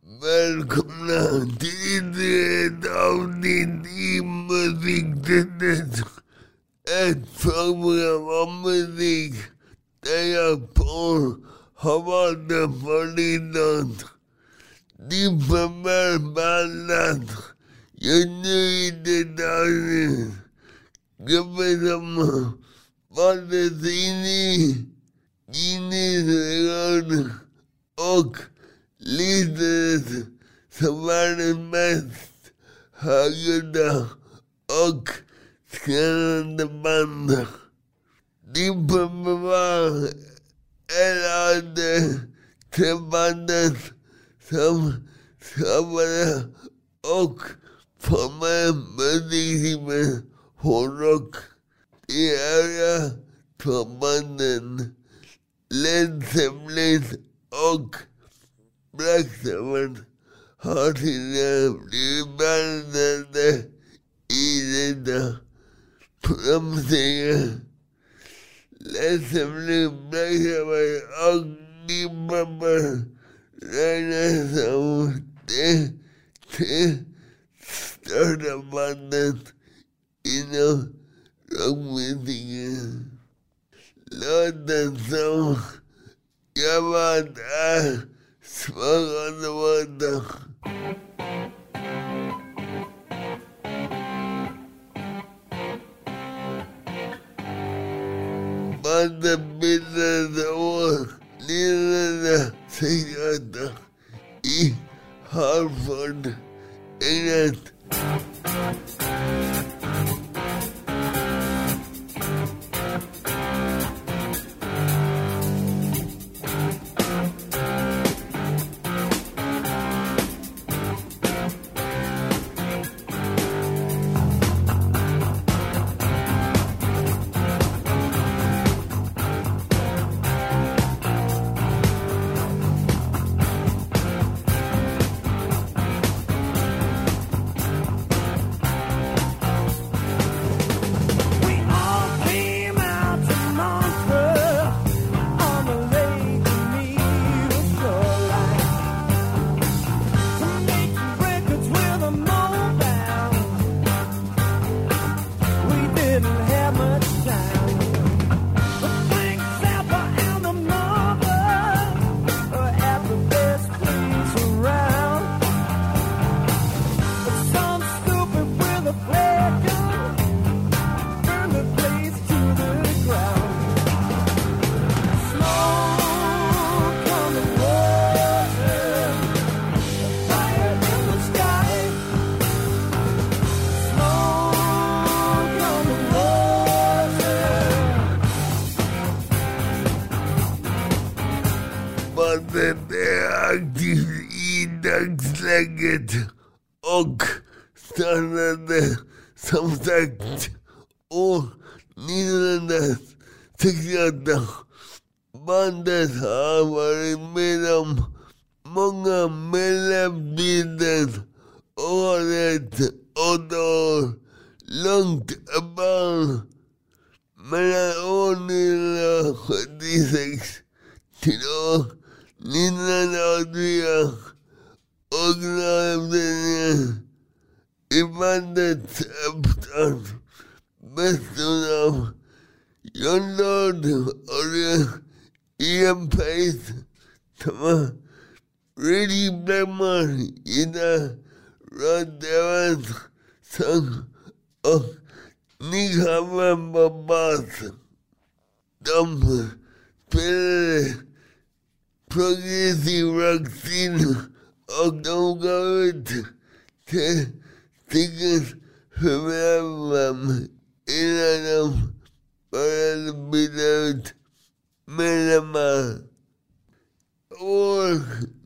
Välkomna till ett avsnitt i Musiktendenser. Ett program om musik där jag har valt att få lite differentbehandlat. Just nu i detta avsnitt gruppen som valdes in i Guinness och listades som världens mest högljudda och skrämmande band. Different var en av de tre banden som skapade och formade musiklivet hårdrock. De övriga två banden, Led Zeppelin och Black Sabbath, har tidigare blivit behandlade i detta programserie. Led Zeppelin, Black Sabbath och Deep Purple räknas som de tre största banden inom rockmusiken. Låten som jag valt är Svagande Vatten. Bandet bildades år 1968 i Hartford, England. Bandet är aktiv i dagsläget och startade som sagt år 1968. Bandet har varit med om många medlemsbyten och har ett 8 år långt band mellan år 1976 till år 1984 och gladavdelningen i bandets uppstart bestod av John Lord och Ian Pace som var Freddie Blackmore, gitarr, Rod Evans, sång och Nick Hammond på bas. De spelade progressiv rock-scene och de gav ut tre stycken huvudalbum innan de började byta ut medlemmar. År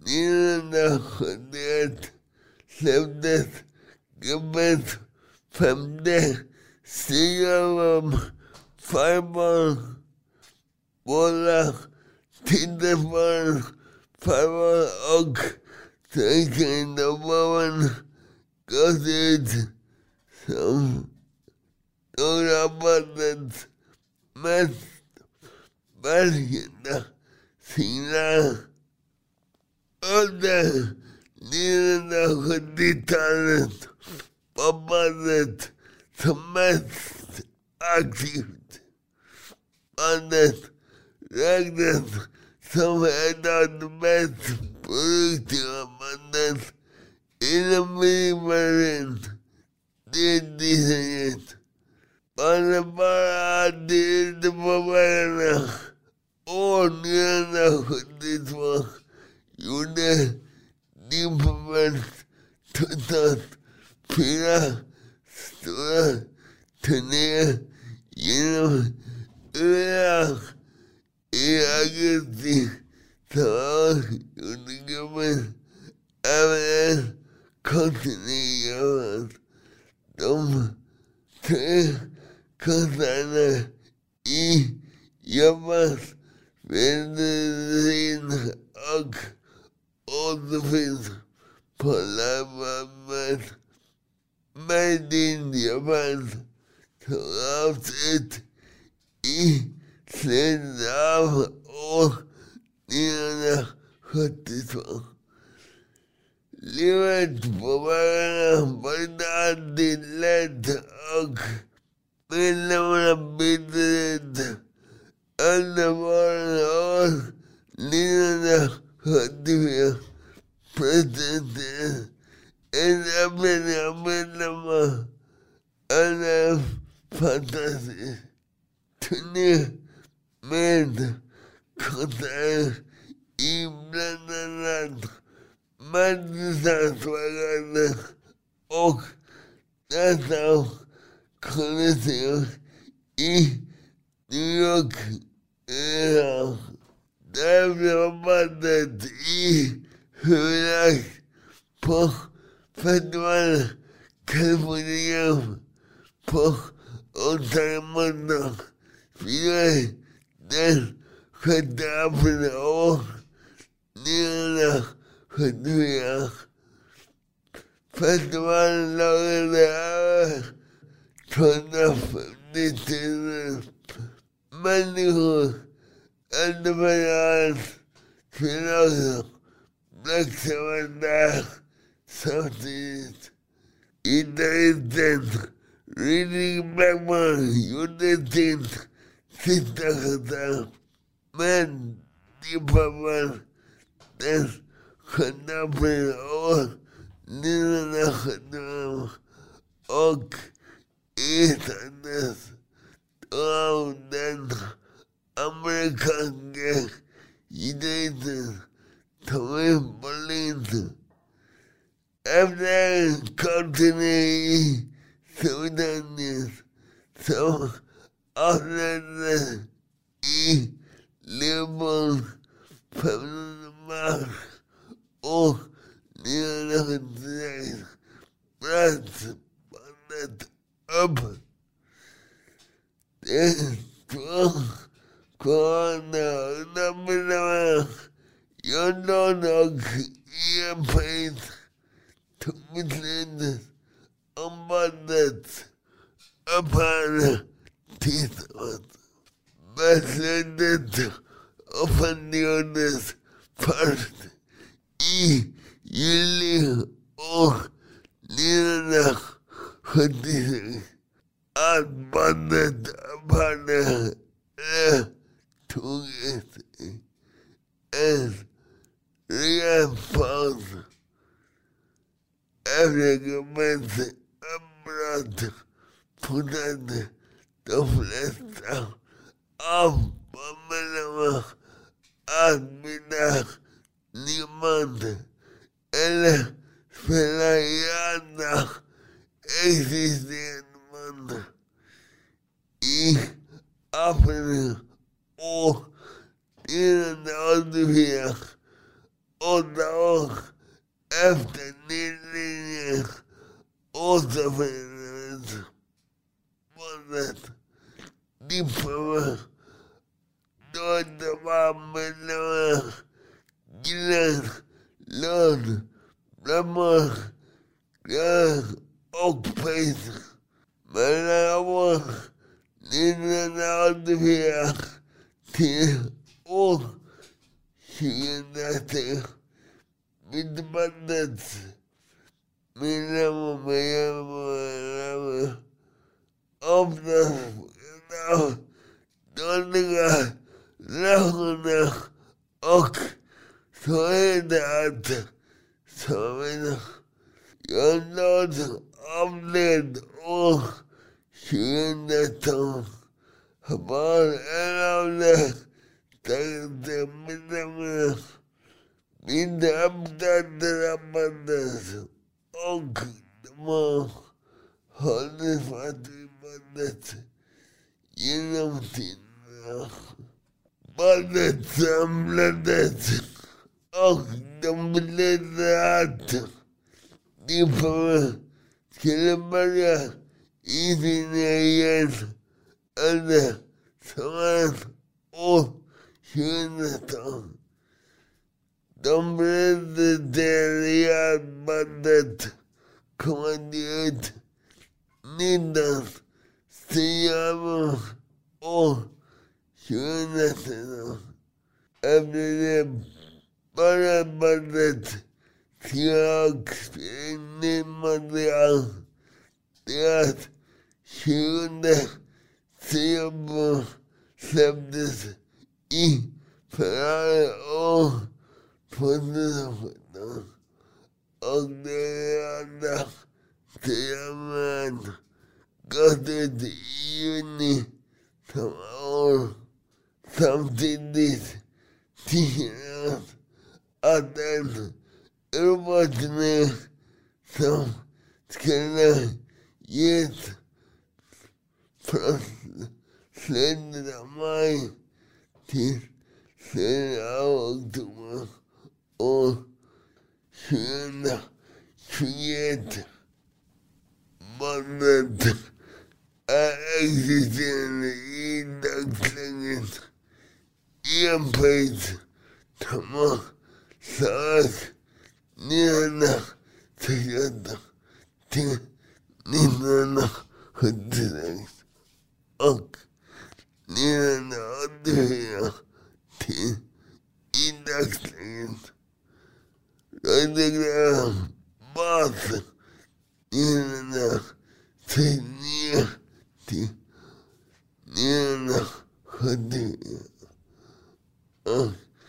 1971 släpptes gruppens femte studioalbum Fireball. Båda titelspår Fireball och Taking the Woman gavs ut som några av bandets mest välkända singlar. Under Nina Hoditanet, Babanet, Tamet, Activity, Banet, Ragnet, some head on the best, productive, Banet, in a mini did this. Para did the Babana, oh, Nina Hoditwa, you did. Implement total pira stura tenía lleno y agati trabajo únicamente haber contenido toma tres casanas y llamas bendecina all the things for life made in Japan throughout it. He sent out all the hospital. Lived for but not the let of Minimum Business and the morning all Nina Hospital. President and and fantasy to near men contact ibland Manchester och detta kollektiv i New York där bandet i huvudakt på festival California på Ontario fyra den 6 april år 1974. Festivalen lagade över 250 000 människor överallt till också Black där samtidigt. I driften Reading Blackman gjorde sin sista konsert, men de pappan den 7 april år 1975 och ersattes av den amerikanske gitarristen Tommy Bolin. Efter kontinuerlig Storbritannien som avslutades i Liverpool 15 mars år 1976 bröt bandet upp. De två koronamedlemmar John och Ian Payne tog beslutet om bandets upphörande tillstånd. Beslutet offentliggjordes först i juli år 1976 att bandet upphörde tog en rejäl paus. Efter avbrott fortsatte de flesta av medlemmarna att bilda nyman eller spela i andra existerande band. I april år 1984, 8 år efter nedläggningen, återförenades bandet. Dippade då det var medlemmar Glenn, Lord, Lamar, Glenn och Peter. Mellan år 1984 till år 2003 bandas. Me llamo Obras, dåliga relationer och sådant. Jag avled år 2012. Var en av de starkaste medlemmarna. Min drabbades och de har hållit fast vid bandet genom tiderna. Bandet samlades och de berättade att de skulle börja i sin egen ålder som år 2012. De berättade att bandet kom ut 19 januari år 2013. Efter det bara bandet tillspelning material. Deras 20 september släpptes i februari år 2017. Och det andra temat gått ut i juni samma år. Samtidigt tidigare att en robotturné som skulle ges från slutet av maj till slutet av oktober år 2021. Bandet är existerande i dagsläget enskilt som har sagt 1968 till 1976 och 1984 till i dagsläget. Radiograf bas 1969 till 1974 och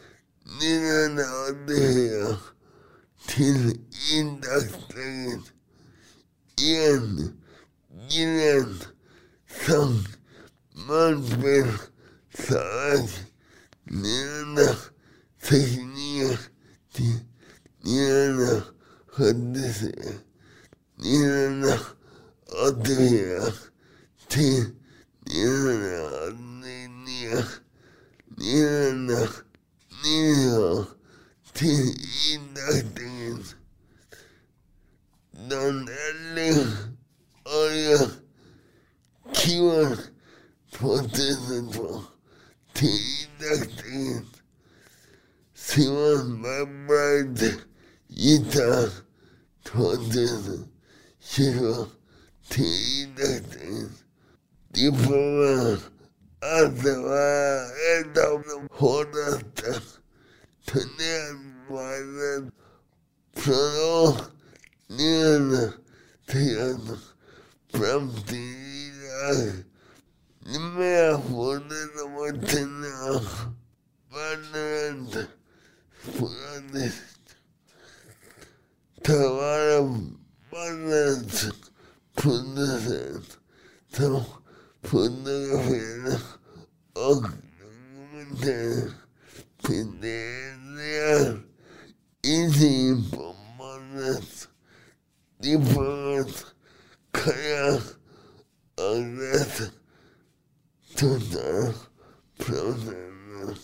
1984 till i dagsläget en gren som munspel sak 1969 till 1976, 1984 till 1989, 1990 till i dagsläget. Den äldre året Kivan 2002 till i dagsläget. Simon McBride gitarr 2020 till i dagsläget. De får alltså vara en av de hårdaste turnéerna från år 1913 fram till idag. Numera får de vara turnéer varandra sporadiskt. Ta vara bandets producent som fotograferar och dokumenterar penderingar i sin på bandets different karriär och rätt total procent.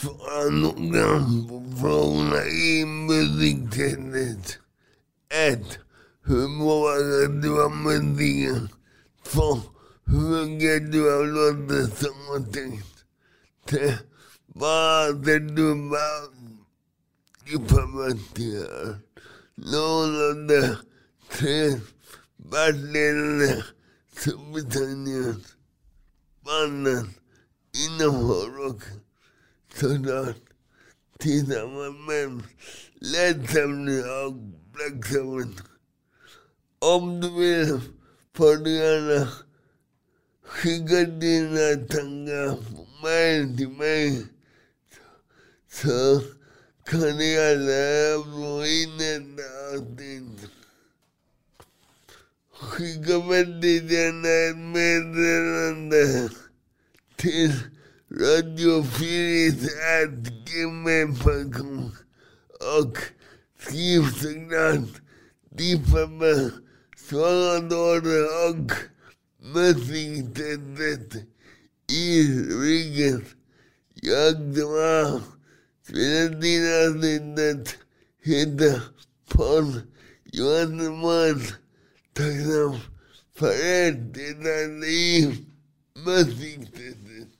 svarando på frågorna i musiktändet. 1. Hur många du har musiken? 2. Hur mycket du har låtit som har tänkt? 3. Vad anser du var i förväntningar? 0. 3. Världsledande Storbritannien. Banden innehåller och sådant tillsammans med Led Zeppelin och Black Sabbath. Om du vill får du gärna skicka dina tankar på mail till mig, så kan jag gärna få in ett avsnitt. Skicka väldigt gärna ett meddelande till radiofyris@gmail.com och skriv såklart ditt svaradåre och musiktändet i ryggen. Jag som har spelat in avsnittet heter Paul Johansson. Tacksam för ert deltagande i musiktändet.